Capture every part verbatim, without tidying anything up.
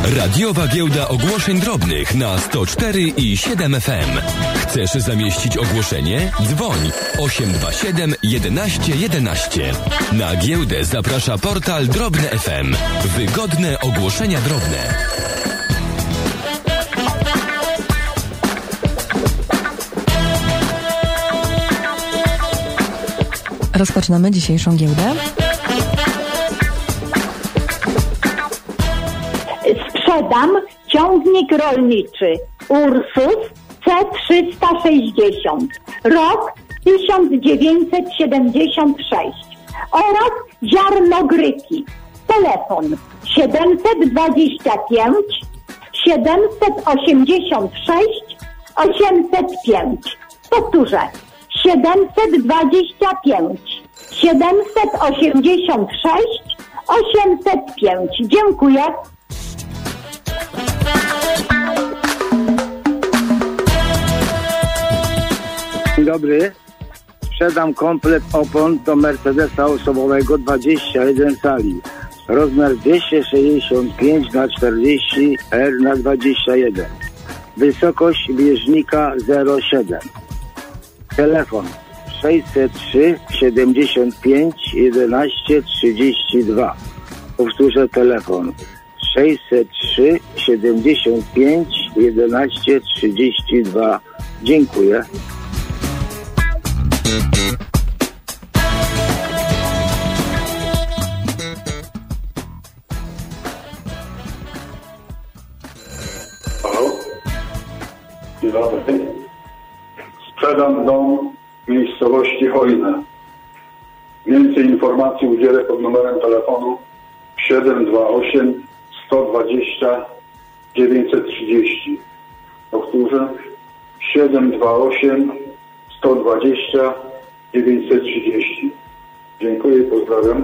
Radiowa Giełda Ogłoszeń Drobnych na sto cztery i siedem F M. Chcesz zamieścić ogłoszenie? Dzwoń osiem dwa siedem jedenaście jedenaście. Na giełdę zaprasza portal Drobne F M. Wygodne ogłoszenia drobne. Rozpoczynamy dzisiejszą giełdę. Sprzedam ciągnik rolniczy Ursus C trzysta sześćdziesiąt, rok tysiąc dziewięćset siedemdziesiąt sześć oraz ziarnogryki. Telefon siedemset dwadzieścia pięć siedemset osiemdziesiąt sześć osiemset pięć. Powtórzę. siedemset dwadzieścia pięć siedemset osiemdziesiąt sześć osiemset pięć. Dziękuję. Dzień dobry. Sprzedam komplet opon do Mercedesa osobowego dwadzieścia jeden cali. Rozmiar dwieście sześćdziesiąt pięć na czterdzieści R na dwadzieścia jeden. Wysokość bieżnika zero siedem. Telefon sześćset trzy siedemdziesiąt pięć jedenaście trzydzieści dwa. Powtórzę telefon sześćset trzy siedemdziesiąt pięć jedenaście trzydzieści dwa. Dziękuję. Halo? Dzień dobry. Sprzedam dom w miejscowości Hojne. Więcej informacji udzielę pod numerem telefonu siedem dwa osiem sto dwadzieścia dziewięćset trzydzieści. Powtórzę siedem dwa osiem sto dwadzieścia dziewięćset trzydzieści. Dziękuję i pozdrawiam.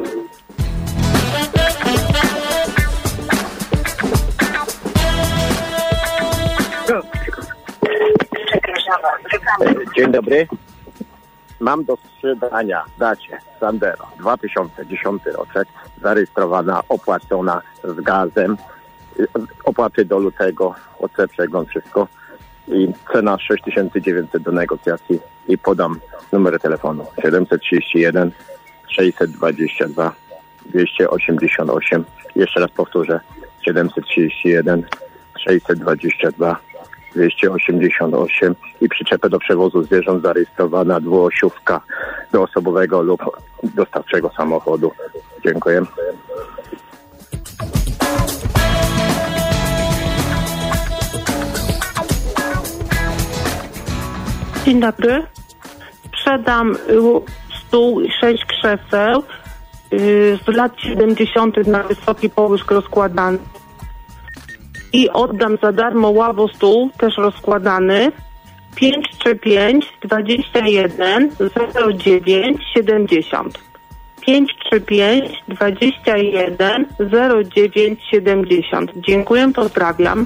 Dzień dobry. Mam do sprzedania dacie Sandero dwa tysiące dziesiąty roczek, zarejestrowana, opłacona z gazem, opłaty do lutego, O C przegląd, wszystko i cena sześć tysięcy dziewięćset do negocjacji i podam numer telefonu siedemset trzydzieści jeden sześćset dwadzieścia dwa dwieście osiemdziesiąt osiem. Jeszcze raz powtórzę siedemset trzydzieści jeden sześćset dwadzieścia dwa dwieście osiemdziesiąt osiem i przyczepę do przewozu zwierząt zarejestrowana dwuosiówka do osobowego lub dostawczego samochodu. Dziękuję. Dzień dobry. Sprzedam stół i sześć krzeseł z lat siedemdziesiątych na wysoki połysk rozkładany. I oddam za darmo ławostół, też rozkładany, pięć trzy pięć dwadzieścia jeden zero dziewięć siedemdziesiąt. pięć trzy pięć dwadzieścia jeden zero dziewięć siedemdziesiąt. Dziękuję, pozdrawiam.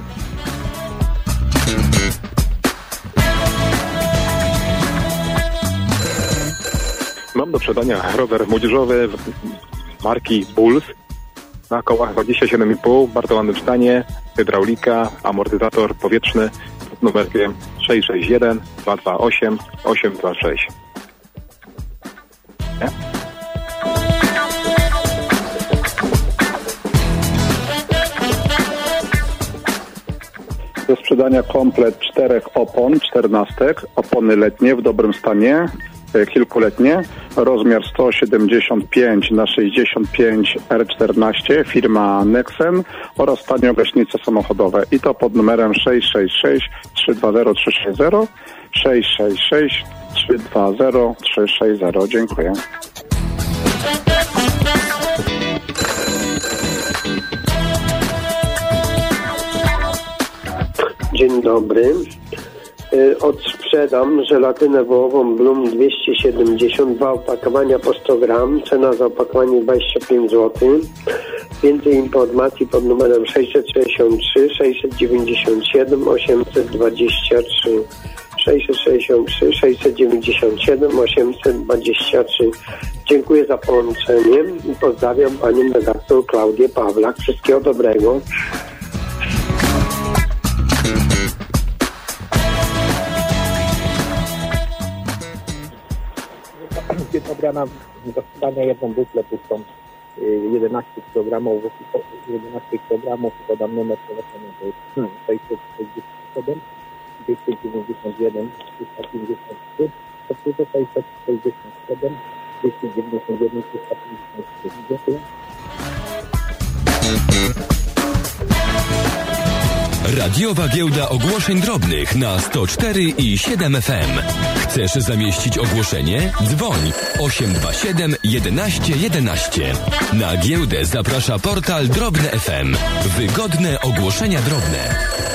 Mam do sprzedania rower młodzieżowy marki Bulls na kołach dwadzieścia siedem i pół, w bardzo ładnym stanie, hydraulika, amortyzator powietrzny pod numerkiem sześć sześć jeden dwa dwa osiem osiem dwa sześć. Nie? Do sprzedania komplet czterech opon, czternastek, opony letnie w dobrym stanie, kilkuletnie, rozmiar sto siedemdziesiąt pięć na sześćdziesiąt pięć R czternaście, firma Nexen oraz tanio gaśnice samochodowe i to pod numerem sześć sześć sześć trzy dwa zero trzy sześć zero, sześć sześć sześć trzy dwa zero trzy sześć zero. Dziękuję. Dzień dobry. Odsprzedam żelatynę wołową Blum dwieście siedemdziesiąt, dwa opakowania po sto gram, cena za opakowanie dwadzieścia pięć złotych. Więcej informacji pod numerem sześćset sześćdziesiąt trzy sześćset dziewięćdziesiąt siedem osiemset dwadzieścia trzy. sześćset sześćdziesiąt trzy sześćset dziewięćdziesiąt siedem osiemset dwadzieścia trzy. Dziękuję za połączenie i pozdrawiam panią redaktor Klaudię Pawlak. Wszystkiego dobrego. Dzień dobry, na do sprzedania jedną butlę pustą, jedenaście kilogramów, jedenaście kilogramów, podam numer telefonu, to jest sześćset sześćdziesiąt siedem, dwieście dziewięćdziesiąt jeden, trzysta pięćdziesiąt trzy, powtórzę sześćset sześćdziesiąt siedem, dwieście dziewięćdziesiąt jeden, trzysta pięćdziesiąt trzy. Dziękuję. Radiowa Giełda Ogłoszeń Drobnych na sto cztery i siedem F M. Chcesz zamieścić ogłoszenie? Dzwoń osiem dwa siedem jedenaście jedenaście. Na giełdę zaprasza portal Drobne F M. Wygodne ogłoszenia drobne.